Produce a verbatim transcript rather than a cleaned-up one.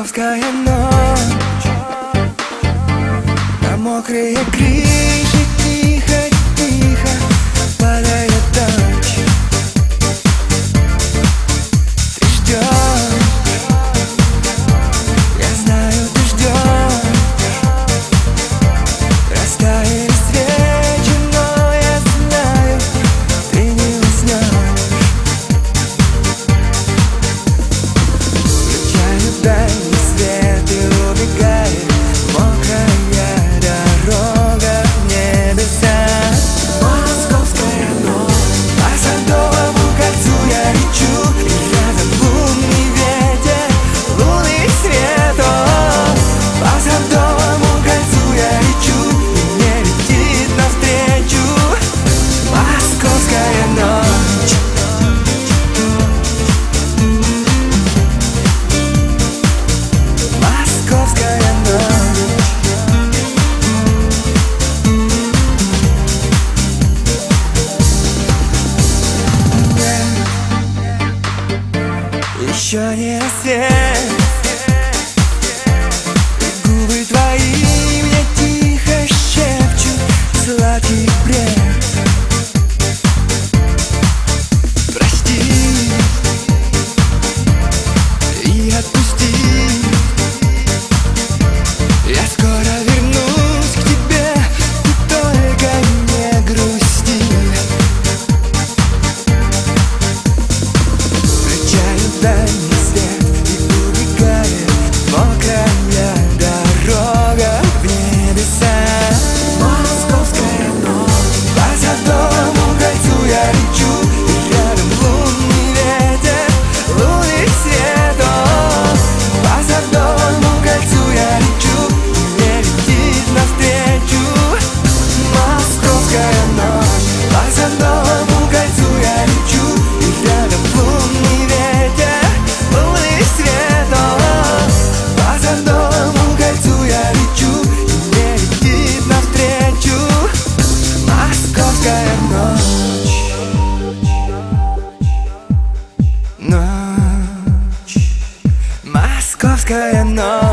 Московская ночь, на мокрые крыши тихо-тихо падает дождь. Ты ждешь, я знаю, ты ждешь. Растаяли свечи, но я знаю, ты не уснешь. Включаю дальний свет и убегает мокрая дорога в небеса. Московская ночь, по Садовому кольцу я лечу, и рядом лунный ветер, лунный свет. О, по Садовому кольцу я лечу, и мне летит навстречу московская ночь. Московская ночь. Еще не рассвет, и губы твои мне тихо шепчут сладкий бред. Прости и отпусти, я скоро вернусь к тебе, ты только не грусти. Включаю дальний свет и убегает мокрая дорога в небеса. Московская ночь, по Садовому кольцу я лечу, и рядом лунный ветер, лунный свет. О, по Садовому кольцу я лечу, и мне летит навстречу московская ночь. По Садовому кольцу я лечу, и рядом лунный ветер, лунный свет. О, по Садовому кольцу я лечу, и мне летит навстречу московская ночь. Ночь, московская ночь.